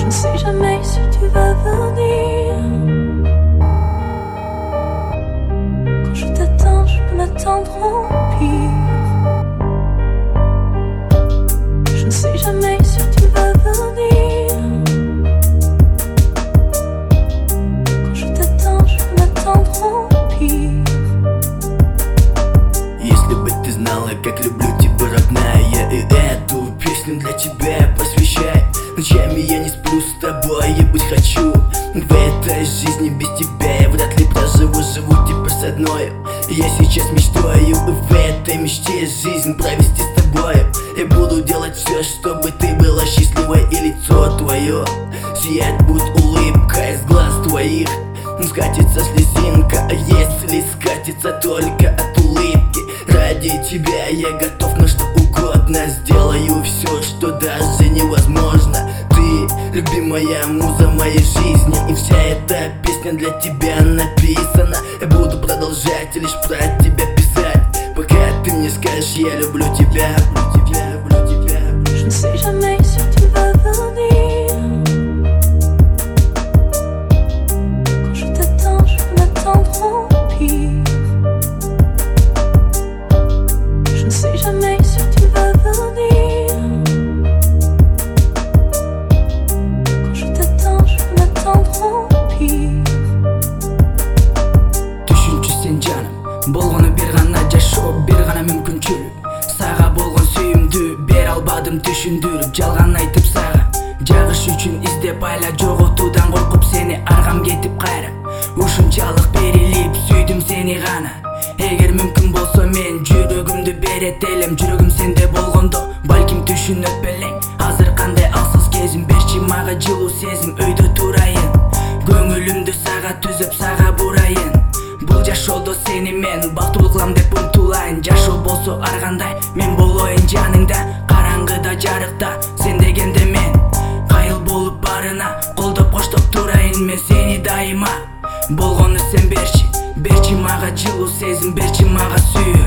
ne sais jamais si tu vas venir. Quand je t'attends, je peux m'attendre au pire. Je ne sais jamais si tu vas venir. Quand je t'attends, je peux m'attendre au pire. Если бы ты знала, как люблю тебя, родная, я и эту песню для тебя посвящаю. Ночами я не сплю с тобой, я быть хочу. В этой жизни без тебя я вряд ли проживу. Живу теперь с одной, я сейчас мечтаю в этой мечте жизнь провести с тобой. Я буду делать все, чтобы ты была счастливой, и лицо твое сиять будет улыбка из глаз твоих. Скатится слезинка, а если скатится только от улыбки. Ради тебя я готов на что угодно. Сделаю все, что даже невозможно. Ты любимая муза моей жизни, и вся эта песня для тебя написана. Я буду продолжать лишь про тебя писать, пока ты мне скажешь: я люблю тебя, люблю тебя, люблю тебя. Je ne sais jamais si tu vas venir. Quand je t'attends, je peux m'attendre au pire. Je ne sais jamais si tu vas venir. Quand je t'attends, je peux m'attendre au pire. Түшүнчү сен жаным, болгону бир гана жашоо, бир гана мүмкүнчүлүк. Сага болгон сүйүүмдү бере албадым түшүндүрүп, жалган айтып сага. Жагыш үчүн издеп айла, жоготуудан коркуп сени аргам кетип кайра. Ушунчалык берилип сүйдүм сени гана. Эгер мүмкүн болсо мен жүрөгүмдү берет элем. Жүрөгүм сенде болгондо балким түшүнөт белең. Азыр кандай алсыз кезим, берчи мага жылуу сезим. Өйдө турайын, көңүлүмдү сага түзөп сага бурайын. Бул жашоодо сени мен бактылуу кылам деп умтулайын. Жашоо болсо ар кандай, мен болоюн жаныңда. Караңгыда жарыкта сен дегенде мен кайыл болуп барына колдоп коштоп турайын мен сени дайыма. Болгону сен берчи мага жылуу сезим, берчи мага сүйүү.